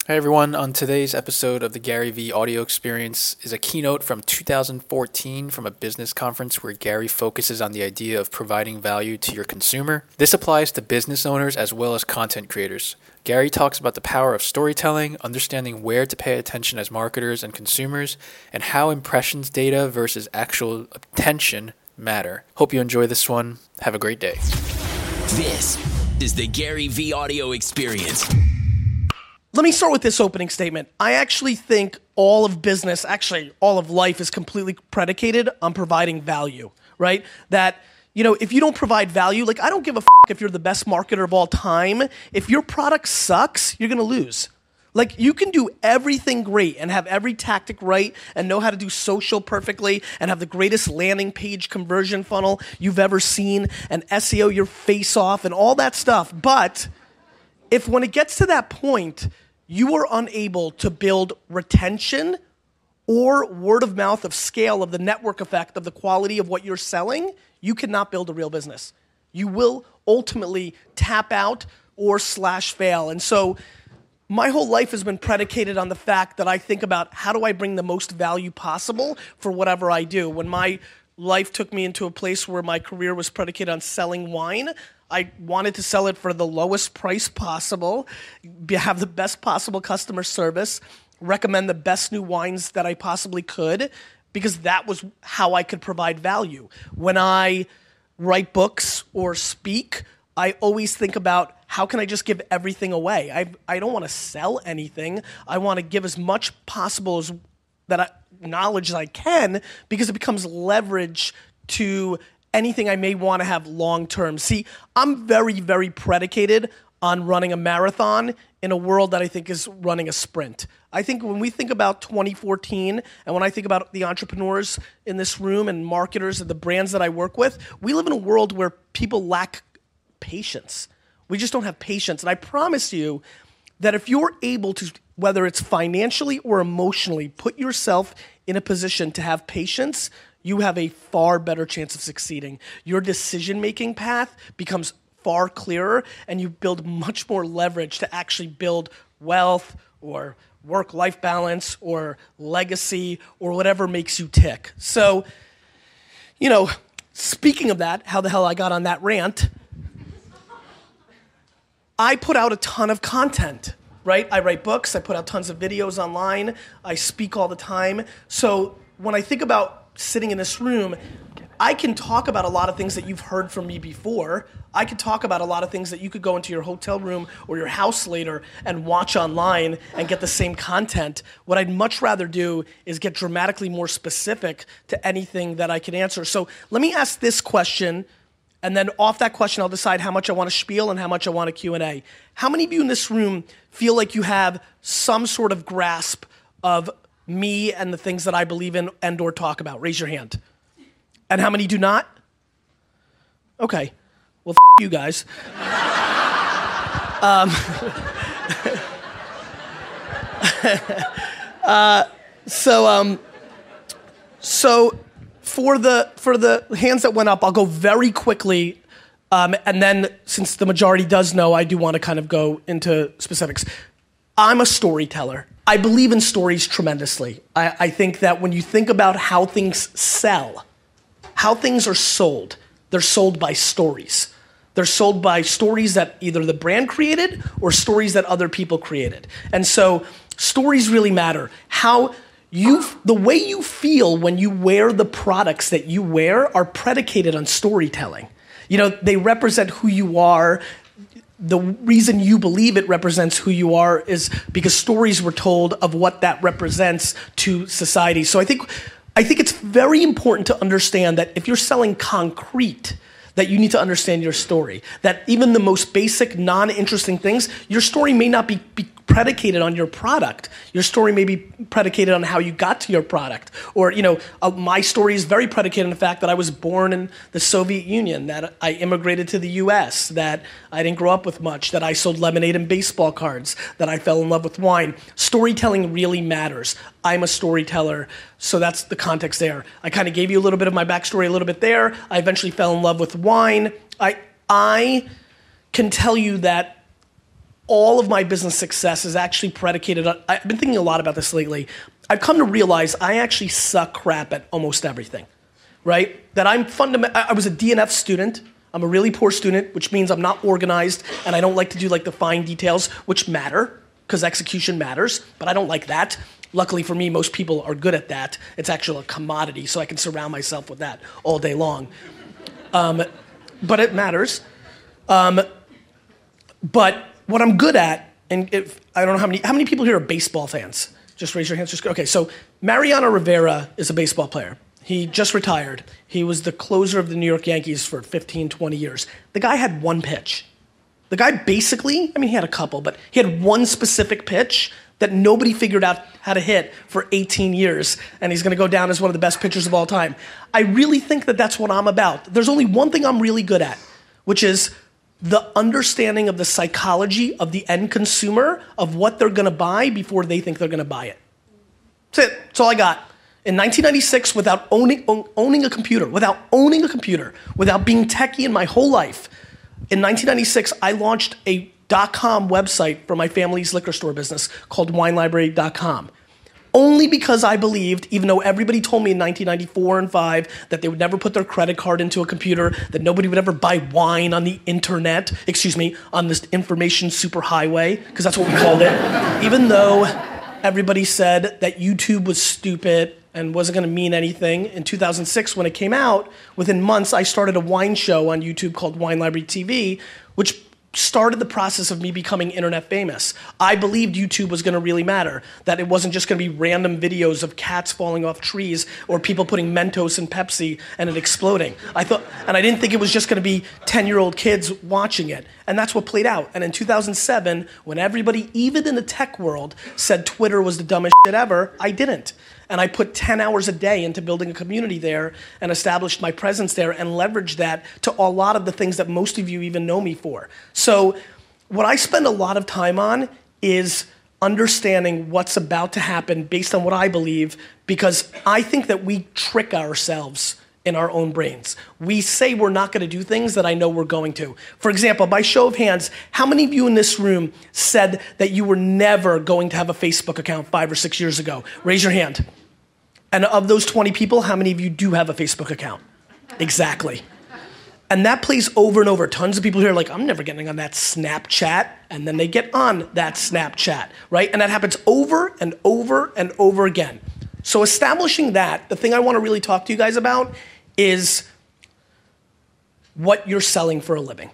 Hey everyone, on today's episode of the Gary V audio experience is a keynote from 2014 from a business conference where Gary focuses on the idea of providing value to your consumer. This applies to business owners as well as content creators. Gary talks about the power of storytelling, understanding where to pay attention as marketers and consumers, and how impressions data versus actual attention matter. Hope you enjoy this one. Have a great day. This is the Gary V audio experience. Let me start with this opening statement. I actually think all of business, actually all of life is completely predicated on providing value, right? That, if you don't provide value, I don't give a if you're the best marketer of all time. If your product sucks, you're gonna lose. You can do everything great and have every tactic right and know how to do social perfectly and have the greatest landing page conversion funnel you've ever seen and SEO your face off and all that stuff. But if when it gets to that point, you are unable to build retention or word of mouth of scale of the network effect of the quality of what you're selling, you cannot build a real business. You will ultimately tap out or /fail. And so my whole life has been predicated on the fact that I think about how do I bring the most value possible for whatever I do. When my life took me into a place where my career was predicated on selling wine, I wanted to sell it for the lowest price possible, have the best possible customer service, recommend the best new wines that I possibly could, because that was how I could provide value. When I write books or speak, I always think about how can I just give everything away? I don't want to sell anything. I want to give as much possible as knowledge as I can, because it becomes leverage to anything I may want to have long term. See, I'm very, very predicated on running a marathon in a world that I think is running a sprint. I think when we think about 2014 and when I think about the entrepreneurs in this room and marketers and the brands that I work with, we live in a world where people lack patience. We just don't have patience. And I promise you that if you're able to, whether it's financially or emotionally, put yourself in a position to have patience, you have a far better chance of succeeding. Your decision-making path becomes far clearer, and you build much more leverage to actually build wealth or work-life balance or legacy or whatever makes you tick. So, speaking of that, how the hell I got on that rant, I put out a ton of content, right? I write books, I put out tons of videos online, I speak all the time. So when I think about sitting in this room, I can talk about a lot of things that you've heard from me before. I could talk about a lot of things that you could go into your hotel room or your house later and watch online and get the same content. What I'd much rather do is get dramatically more specific to anything that I can answer. So let me ask this question, and then off that question, I'll decide how much I want to spiel and how much I want a Q&A. How many of you in this room feel like you have some sort of grasp of me and the things that I believe in and or talk about? Raise your hand. And how many do not? Okay. Well, you guys. So for the hands that went up, I'll go very quickly, and then since the majority does know, I do want to kind of go into specifics. I'm a storyteller. I believe in stories tremendously. I think that when you think about how things sell, how things are sold, they're sold by stories. They're sold by stories that either the brand created or stories that other people created. And so stories really matter. The way you feel when you wear the products that you wear are predicated on storytelling. They represent who you are. The reason you believe it represents who you are is because stories were told of what that represents to society. So I think it's very important to understand that if you're selling concrete, that you need to understand your story. That even the most basic, non-interesting things, your story may not be predicated on your product. Your story may be predicated on how you got to your product. Or, my story is very predicated on the fact that I was born in the Soviet Union, that I immigrated to the US, that I didn't grow up with much, that I sold lemonade and baseball cards, that I fell in love with wine. Storytelling really matters. I'm a storyteller, so that's the context there. I kind of gave you a little bit of my backstory a little bit there. I eventually fell in love with wine. I can tell you that all of my business success is actually predicated on, I've been thinking a lot about this lately. I've come to realize I actually suck crap at almost everything, right? That I was a DNF student. I'm a really poor student, which means I'm not organized and I don't like to do like the fine details, which matter because execution matters, but I don't like that. Luckily for me, most people are good at that. It's actually a commodity, so I can surround myself with that all day long. But it matters. But what I'm good at, and I don't know how many people here are baseball fans? Just raise your hands. Okay, so Mariano Rivera is a baseball player. He just retired. He was the closer of the New York Yankees for 15, 20 years. The guy had one pitch. The guy basically, he had a couple, but he had one specific pitch that nobody figured out how to hit for 18 years, and he's going to go down as one of the best pitchers of all time. I really think that that's what I'm about. There's only one thing I'm really good at, which is the understanding of the psychology of the end consumer of what they're going to buy before they think they're going to buy it. That's it. That's all I got. In 1996, without owning a computer, without being techie in my whole life, in 1996, I launched a .com website for my family's liquor store business called WineLibrary.com. Only because I believed, even though everybody told me in 1994 and 5 that they would never put their credit card into a computer, that nobody would ever buy wine on the internet, on this information superhighway, because that's what we called it. Even though everybody said that YouTube was stupid and wasn't going to mean anything, in 2006 when it came out, within months I started a wine show on YouTube called Wine Library TV, which started the process of me becoming internet famous. I believed YouTube was going to really matter, that it wasn't just going to be random videos of cats falling off trees or people putting Mentos in Pepsi and it exploding. I didn't think it was just going to be 10-year-old kids watching it. And that's what played out. And in 2007, when everybody, even in the tech world, said Twitter was the dumbest shit ever, I didn't. And I put 10 hours a day into building a community there and established my presence there and leveraged that to a lot of the things that most of you even know me for. So what I spend a lot of time on is understanding what's about to happen based on what I believe, because I think that we trick ourselves in our own brains. We say we're not going to do things that I know we're going to. For example, by show of hands, how many of you in this room said that you were never going to have a Facebook account 5 or 6 years ago? Raise your hand. And of those 20 people, how many of you do have a Facebook account? Exactly. And that plays over and over. Tons of people here are like, I'm never getting on that Snapchat. And then they get on that Snapchat, right? And that happens over and over and over again. So establishing that, the thing I want to really talk to you guys about is what you're selling for a living.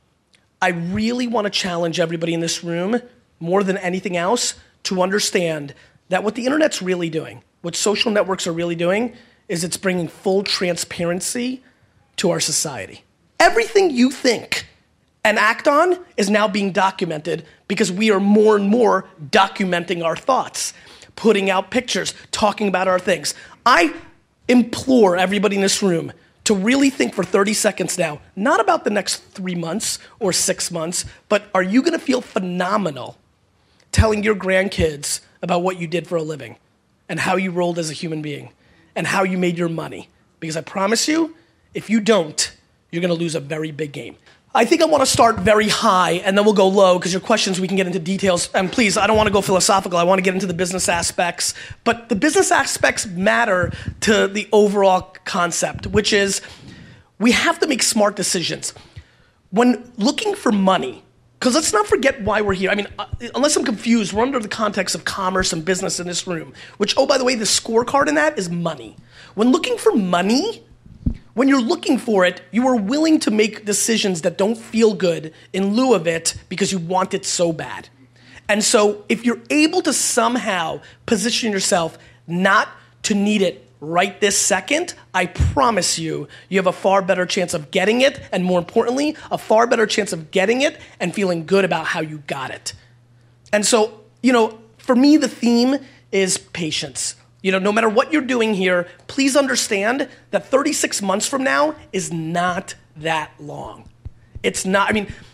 I really want to challenge everybody in this room, more than anything else, to understand that what the internet's really doing, what social networks are really doing, is it's bringing full transparency to our society. Everything you think and act on is now being documented because we are more and more documenting our thoughts, putting out pictures, talking about our things. I implore everybody in this room to really think for 30 seconds now, not about the next 3 months or 6 months, but are you going to feel phenomenal telling your grandkids about what you did for a living and how you rolled as a human being and how you made your money? Because I promise you, if you don't, you're going to lose a very big game. I think I want to start very high and then we'll go low because your questions we can get into details. And please, I don't want to go philosophical. I want to get into the business aspects. But the business aspects matter to the overall concept, which is we have to make smart decisions. When looking for money, because let's not forget why we're here. Unless I'm confused, we're under the context of commerce and business in this room, which, oh, by the way, the scorecard in that is money. When looking for money, when you're looking for it, you are willing to make decisions that don't feel good in lieu of it because you want it so bad. And so if you're able to somehow position yourself not to need it right this second, I promise you, you have a far better chance of getting it, and more importantly, a far better chance of getting it and feeling good about how you got it. And so, for me, the theme is patience. No matter what you're doing here, please understand that 36 months from now is not that long. It's not,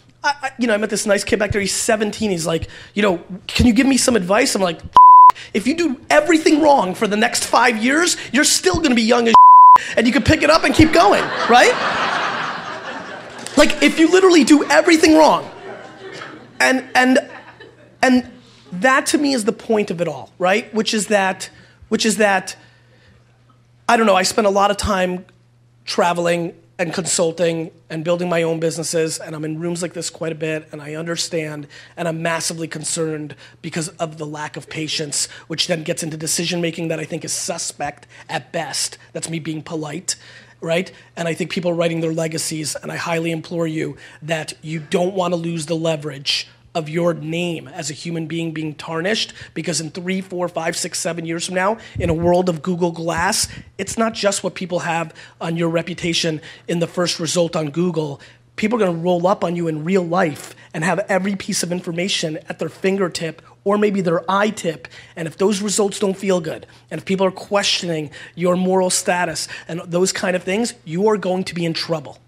I met this nice kid back there, he's 17, he's like, can you give me some advice? I'm like, if you do everything wrong for the next 5 years, you're still gonna be young as and you can pick it up and keep going, right? Like, if you literally do everything wrong, and And that to me is the point of it all, right? Which is that, I don't know, I spend a lot of time traveling and consulting and building my own businesses, and I'm in rooms like this quite a bit, and I understand, and I'm massively concerned because of the lack of patience, which then gets into decision making that I think is suspect at best. That's me being polite, right? And I think people are writing their legacies, and I highly implore you that you don't want to lose the leverage of your name as a human being tarnished, because in 3, 4, 5, 6, 7 years from now, in a world of Google Glass, it's not just what people have on your reputation in the first result on Google. People are going to roll up on you in real life and have every piece of information at their fingertip or maybe their eye tip. And if those results don't feel good, and if people are questioning your moral status and those kind of things, you are going to be in trouble.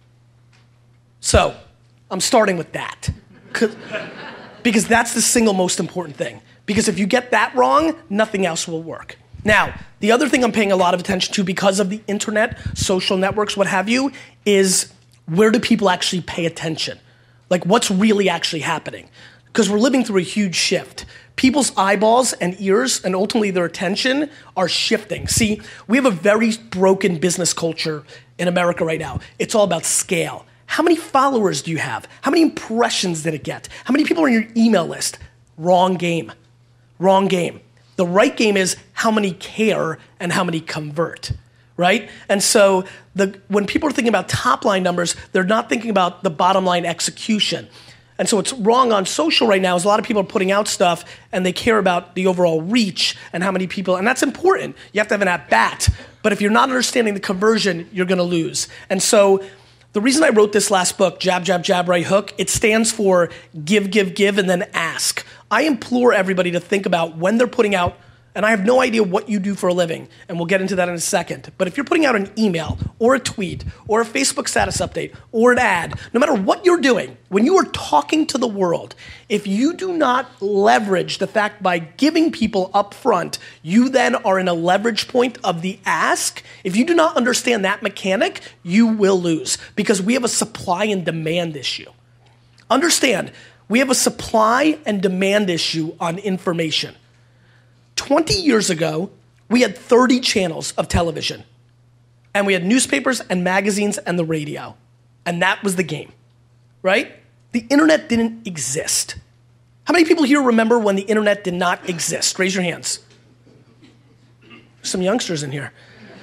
So, I'm starting with that. Because that's the single most important thing. Because if you get that wrong, nothing else will work. Now, the other thing I'm paying a lot of attention to because of the internet, social networks, what have you, is where do people actually pay attention? Like what's really actually happening? Because we're living through a huge shift. People's eyeballs and ears and ultimately their attention are shifting. See, we have a very broken business culture in America right now. It's all about scale. How many followers do you have? How many impressions did it get? How many people are on your email list? Wrong game. Wrong game. The right game is how many care and how many convert, right? And so when people are thinking about top line numbers, they're not thinking about the bottom line execution. And so what's wrong on social right now is a lot of people are putting out stuff and they care about the overall reach and how many people, and that's important. You have to have an at-bat. But if you're not understanding the conversion, you're gonna lose. And so the reason I wrote this last book, Jab, Jab, Jab, Right Hook, it stands for give, give, give, and then ask. I implore everybody to think about when they're putting out, and I have no idea what you do for a living, and we'll get into that in a second, but if you're putting out an email or a tweet or a Facebook status update or an ad, no matter what you're doing, when you are talking to the world, if you do not leverage the fact by giving people up front, you then are in a leverage point of the ask. If you do not understand that mechanic, you will lose because we have a supply and demand issue. Understand, we have a supply and demand issue on information. 20 years ago, we had 30 channels of television. And we had newspapers and magazines and the radio. And that was the game, right? The internet didn't exist. How many people here remember when the internet did not exist? Raise your hands. Some youngsters in here.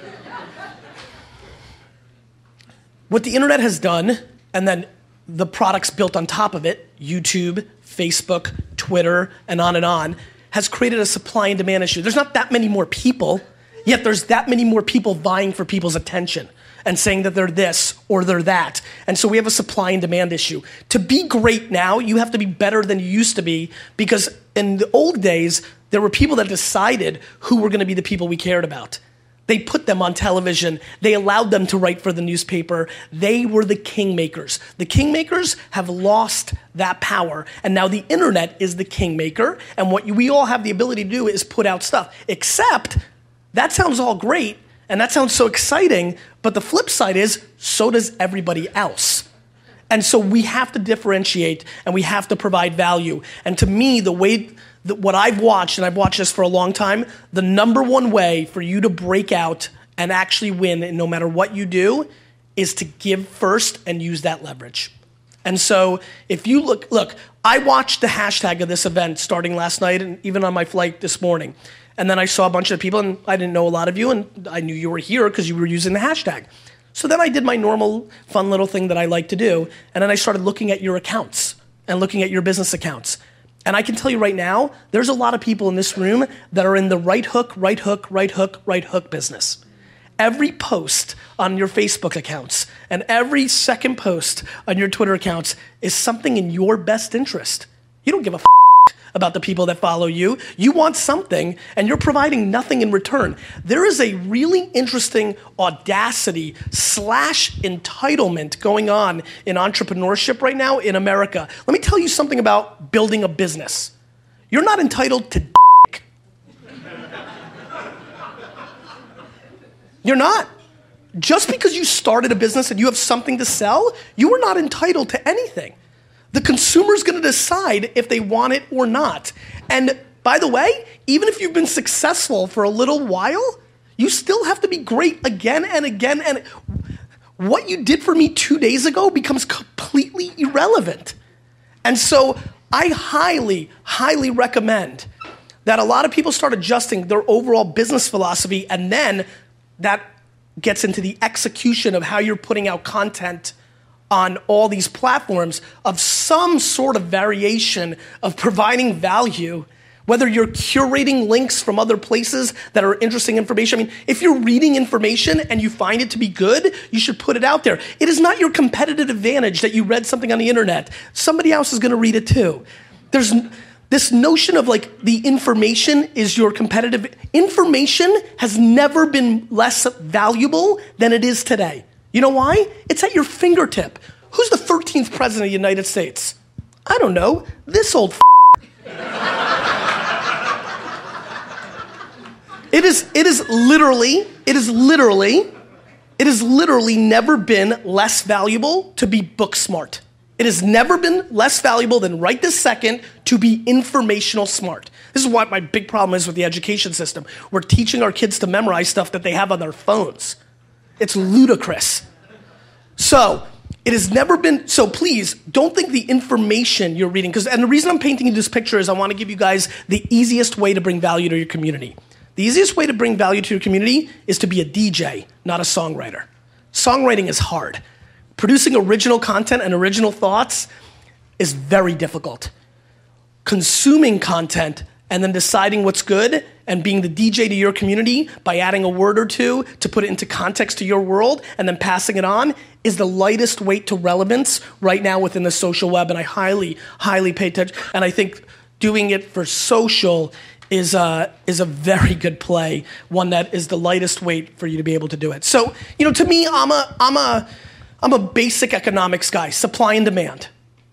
What the internet has done, and then the products built on top of it, YouTube, Facebook, Twitter, and on, has created a supply and demand issue. There's not that many more people, yet there's that many more people vying for people's attention and saying that they're this or they're that. And so we have a supply and demand issue. To be great now, you have to be better than you used to be, because in the old days, there were people that decided who were gonna be the people we cared about. They put them on television. They allowed them to write for the newspaper. They were the kingmakers. The kingmakers have lost that power, and now the internet is the kingmaker, and what we all have the ability to do is put out stuff. Except, that sounds all great, and that sounds so exciting, but the flip side is, so does everybody else. And so we have to differentiate, and we have to provide value. And to me, what I've watched, and I've watched this for a long time, the number one way for you to break out and actually win, and no matter what you do, is to give first and use that leverage. And so if you look, I watched the hashtag of this event starting last night and even on my flight this morning. And then I saw a bunch of people, and I didn't know a lot of you, and I knew you were here because you were using the hashtag. So then I did my normal fun little thing that I like to do, and then I started looking at your accounts and looking at your business accounts. And I can tell you right now, there's a lot of people in this room that are in the right hook business. Every post on your Facebook accounts and every second post on your Twitter accounts is something in your best interest. You don't give a about the people that follow you. You want something, and you're providing nothing in return. There is a really interesting audacity / entitlement going on in entrepreneurship right now in America. Let me tell you something about building a business. You're not entitled to dick. You're not. Just because you started a business and you have something to sell, you are not entitled to anything. The consumer's going to decide if they want it or not. And by the way, even if you've been successful for a little while, you still have to be great again and again. And what you did for me 2 days ago becomes completely irrelevant. And so I highly, highly recommend that a lot of people start adjusting their overall business philosophy, and then that gets into the execution of how you're putting out content on all these platforms of some sort of variation of providing value, whether you're curating links from other places that are interesting information. I mean, if you're reading information and you find it to be good, you should put it out there. It is not your competitive advantage that you read something on the internet. Somebody else is gonna read it too. There's this notion of like the information is your competitive. Information has never been less valuable than it is today. You know why? It's at your fingertip. Who's the 13th president of the United States? I don't know. This old It is literally never been less valuable to be book smart. It has never been less valuable than right this second to be informational smart. This is what my big problem is with the education system. We're teaching our kids to memorize stuff that they have on their phones. It's ludicrous. So it has never been, so please don't think the information you're reading, and the reason I'm painting you this picture is I want to give you guys the easiest way to bring value to your community. The easiest way to bring value to your community is to be a DJ, not a songwriter. Songwriting is hard. Producing original content and original thoughts is very difficult. Consuming content and then deciding what's good and being the DJ to your community by adding a word or two to put it into context to your world and then passing it on is the lightest weight to relevance right now within the social web. And I highly, highly pay attention. And I think doing it for social is a very good play, one that is the lightest weight for you to be able to do it. So, to me, I'm a basic economics guy, supply and demand,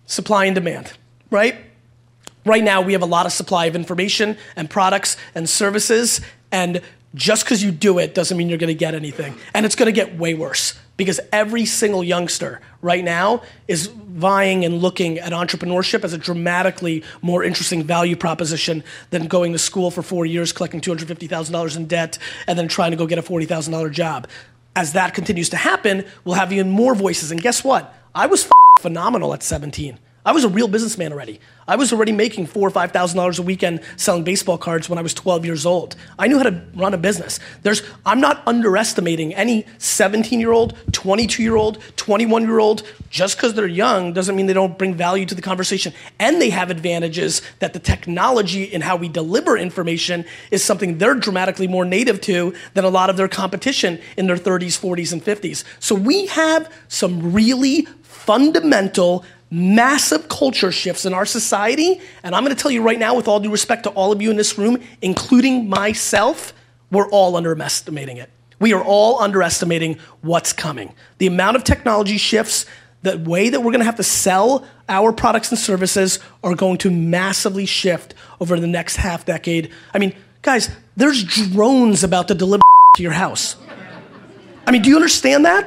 right? Right now, we have a lot of supply of information and products and services, and just because you do it doesn't mean you're gonna get anything. And it's gonna get way worse because every single youngster right now is vying and looking at entrepreneurship as a dramatically more interesting value proposition than going to school for 4 years, collecting $250,000 in debt, and then trying to go get a $40,000 job. As that continues to happen, we'll have even more voices. And guess what? I was phenomenal at 17. I was a real businessman already. I was already making $4,000 or $5,000 a weekend selling baseball cards when I was 12 years old. I knew how to run a business. I'm not underestimating any 17-year-old, 22-year-old, 21-year-old. Just because they're young doesn't mean they don't bring value to the conversation. And they have advantages that the technology in how we deliver information is something they're dramatically more native to than a lot of their competition in their 30s, 40s, and 50s. So we have some really fundamental massive culture shifts in our society, and I'm gonna tell you right now, with all due respect to all of you in this room, including myself, we're all underestimating it. We are all underestimating what's coming. The amount of technology shifts, the way that we're gonna have to sell our products and services are going to massively shift over the next half decade. I mean, guys, there's drones about to deliver to your house. I mean, do you understand that?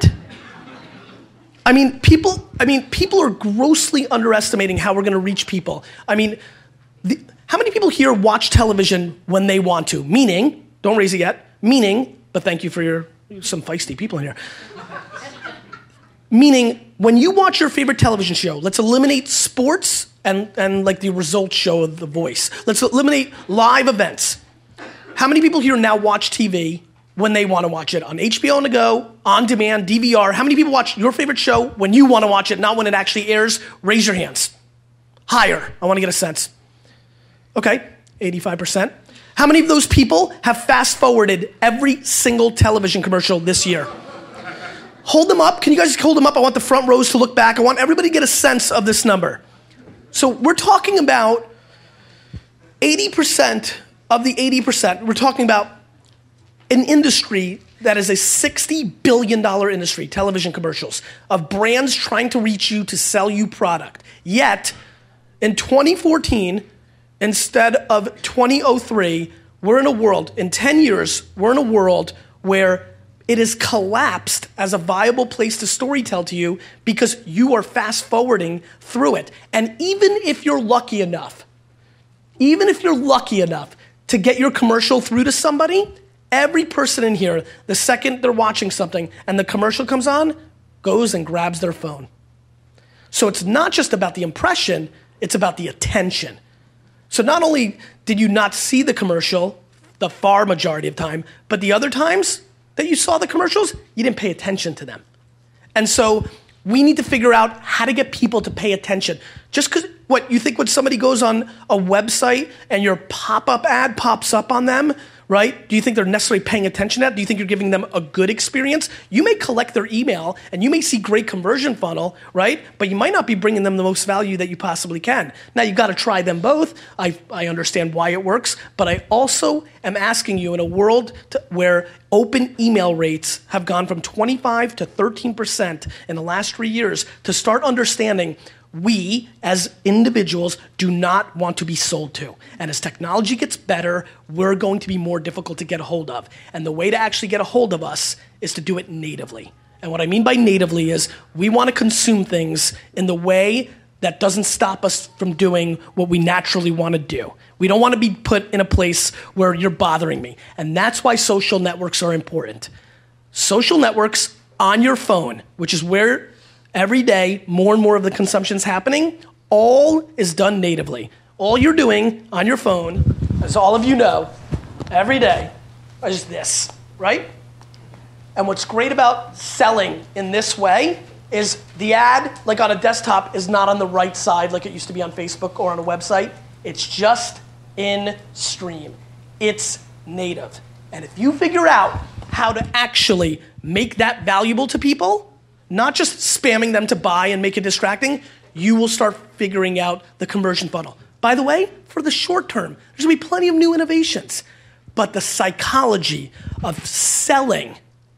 I mean, people are grossly underestimating how we're going to reach people. I mean, how many people here watch television when they want to? Meaning, don't raise it yet, but thank you for some feisty people in here. Meaning, when you watch your favorite television show, let's eliminate sports and like the results show of The Voice. Let's eliminate live events. How many people here now watch TV when they want to watch it on HBO on the go, on demand, DVR? How many people watch your favorite show when you want to watch it, not when it actually airs? Raise your hands. Higher. I want to get a sense. Okay, 85%. How many of those people have fast-forwarded every single television commercial this year? Hold them up. Can you guys hold them up? I want the front rows to look back. I want everybody to get a sense of this number. So we're talking about 80% of the 80%. We're talking about an industry that is a $60 billion industry, television commercials, of brands trying to reach you to sell you product. Yet, in 2014, instead of 2003, we're in a world, in 10 years, we're in a world where it has collapsed as a viable place to storytell to you because you are fast forwarding through it. And even if you're lucky enough to get your commercial through to somebody, every person in here, the second they're watching something and the commercial comes on, goes and grabs their phone. So it's not just about the impression, it's about the attention. So not only did you not see the commercial the far majority of time, but the other times that you saw the commercials, you didn't pay attention to them. And so we need to figure out how to get people to pay attention. Just because, you think when somebody goes on a website and your pop-up ad pops up on them, right? Do you think they're necessarily paying attention to that? Do you think you're giving them a good experience? You may collect their email and you may see great conversion funnel, right? But you might not be bringing them the most value that you possibly can. Now you've got to try them both. I understand why it works, but I also am asking you in a world where open email rates have gone from 25 to 13% in the last 3 years to start understanding we, as individuals, do not want to be sold to. And as technology gets better, we're going to be more difficult to get a hold of. And the way to actually get a hold of us is to do it natively. And what I mean by natively is we want to consume things in the way that doesn't stop us from doing what we naturally want to do. We don't want to be put in a place where you're bothering me. And that's why social networks are important. Social networks on your phone, which is where every day, more and more of the consumption is happening, all is done natively. All you're doing on your phone, as all of you know, every day, is this, right? And what's great about selling in this way is the ad, like on a desktop, is not on the right side like it used to be on Facebook or on a website. It's just in stream. It's native. And if you figure out how to actually make that valuable to people, not just spamming them to buy and make it distracting, you will start figuring out the conversion funnel. By the way, for the short term, there's gonna be plenty of new innovations, but the psychology of selling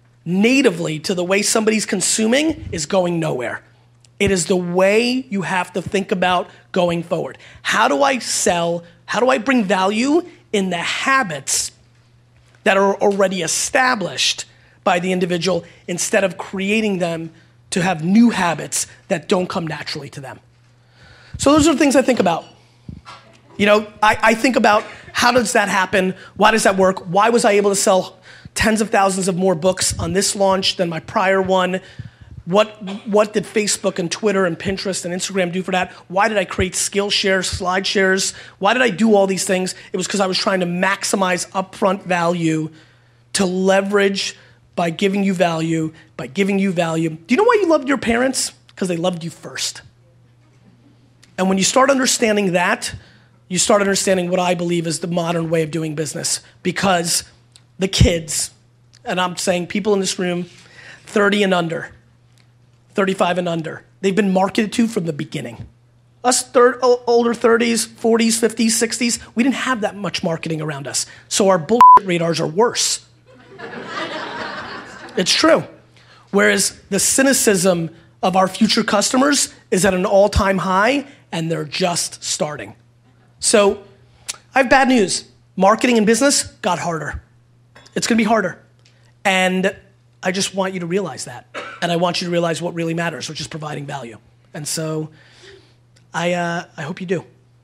natively to the way somebody's consuming is going nowhere. It is the way you have to think about going forward. How do I sell? How do I bring value in the habits that are already established by the individual instead of creating them to have new habits that don't come naturally to them? So those are the things I think about. I think about how does that happen? Why does that work? Why was I able to sell tens of thousands of more books on this launch than my prior one? What did Facebook and Twitter and Pinterest and Instagram do for that? Why did I create Skillshare, SlideShares? Why did I do all these things? It was because I was trying to maximize upfront value to leverage by giving you value. Do you know why you loved your parents? Because they loved you first. And when you start understanding that, you start understanding what I believe is the modern way of doing business. Because the kids, and I'm saying people in this room, 30 and under, 35 and under, they've been marketed to from the beginning. Us older 30s, 40s, 50s, 60s, we didn't have that much marketing around us. So our bullshit radars are worse. It's true. Whereas the cynicism of our future customers is at an all-time high, and they're just starting. So I have bad news. Marketing and business got harder. It's going to be harder. And I just want you to realize that. And I want you to realize what really matters, which is providing value. And so I hope you do.